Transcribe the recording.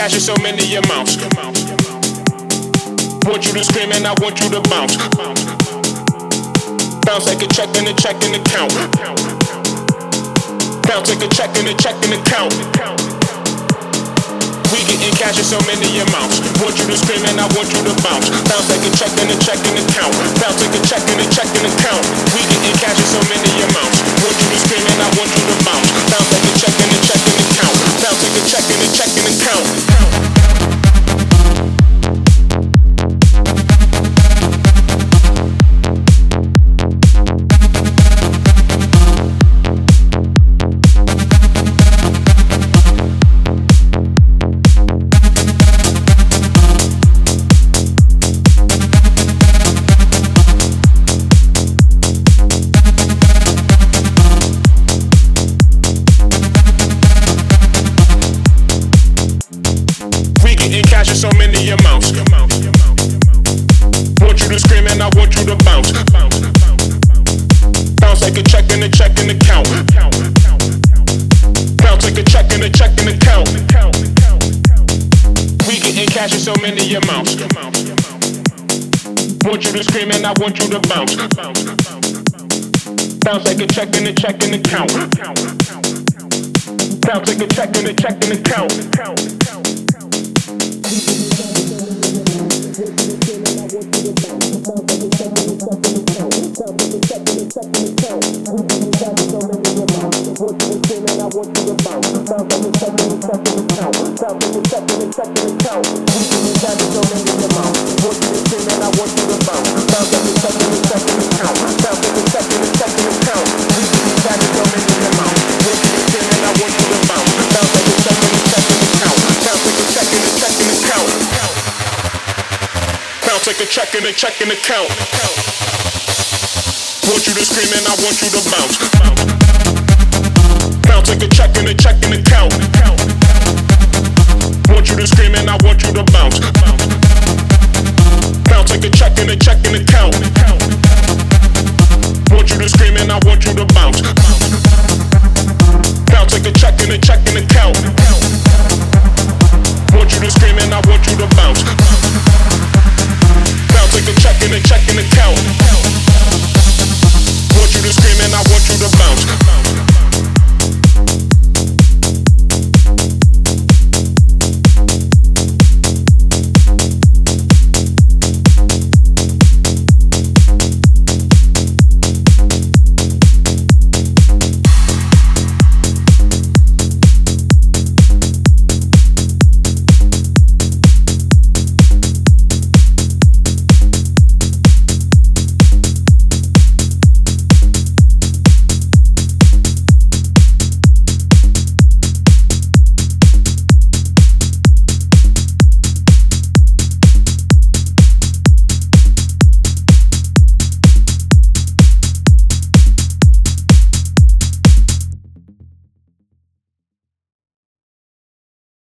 cash in so many amounts. Want you to scream and I want you to bounce. Bounce like a check and a check and a count. Bounce like a check and a check and a count. We getting cash in so many amounts. Want you to scream and I want you to bounce. Bounce like a check and a check and a count. Bounce like a check and a check and a count. We getting cash in so many amounts. Want you to scream and I want you to bounce. Bounce like a check and a check and a count. Bounce like a check and a check and a count. Cash in so many amounts. Want you to scream and I want you to bounce. Bounce like a check and a check and a count. Bounce like a check and a check and a count. We getting cash in so many amounts. Want you to scream and I want you to bounce. Bounce like a check and a check and a count. Bounce like a check and a check and a count. Bounce like a check and a check and a count. Want you to scream and I want you to bounce. Bounce like a check and a check and a count. Want you to scream and I want you to bounce. Bounce like a check and a check and a count. Want you to scream and I want you to bounce. Bounce like a check and a check and a count.